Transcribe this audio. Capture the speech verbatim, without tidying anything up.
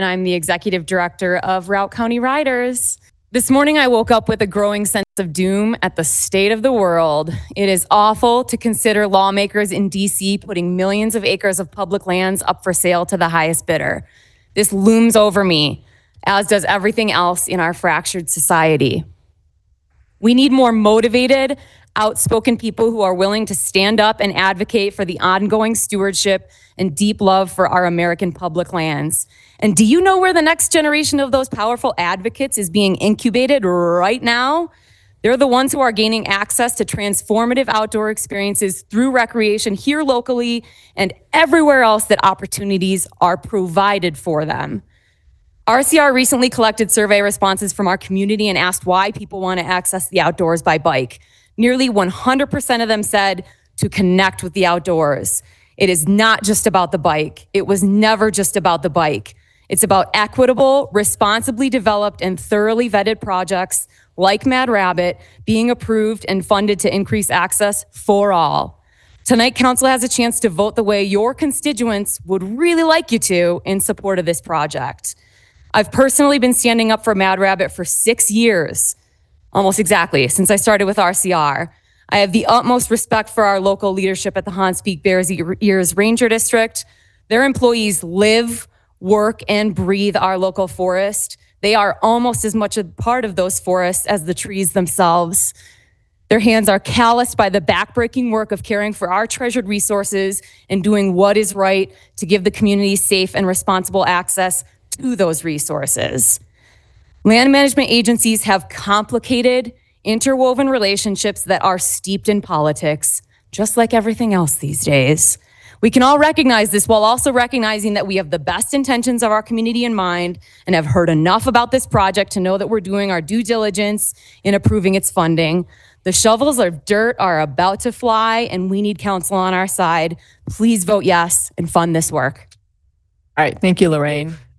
I'm the executive director of Routt County Riders. This morning, I woke up with a growing sense of doom at the state of the world. It is awful to consider lawmakers in D C putting millions of acres of public lands up for sale to the highest bidder. This looms over me, as does everything else in our fractured society. We need more motivated, outspoken people who are willing to stand up and advocate for the ongoing stewardship and deep love for our American public lands. And do you know where the next generation of those powerful advocates is being incubated right now? They're the ones who are gaining access to transformative outdoor experiences through recreation here locally and everywhere else that opportunities are provided for them. R C R recently collected survey responses from our community and asked why people want to access the outdoors by bike. Nearly one hundred percent of them said to connect with the outdoors. It is not just about the bike. It was never just about the bike. It's about equitable, responsibly developed, and thoroughly vetted projects like Mad Rabbit being approved and funded to increase access for all. Tonight, council has a chance to vote the way your constituents would really like you to in support of this project. I've personally been standing up for Mad Rabbit for six years, almost exactly, since I started with R C R. I have the utmost respect for our local leadership at the Hans Peak Bears Ears Ranger District. Their employees live, work, and breathe our local forest. They are almost as much a part of those forests as the trees themselves. Their hands are calloused by the backbreaking work of caring for our treasured resources and doing what is right to give the community safe and responsible access to those resources. Land management agencies have complicated, interwoven relationships that are steeped in politics, just like everything else these days. We can all recognize this while also recognizing that we have the best intentions of our community in mind and have heard enough about this project to know that we're doing our due diligence in approving its funding. The shovels of dirt are about to fly, and we need council on our side. Please vote yes and fund this work. All right, thank you, Lorraine.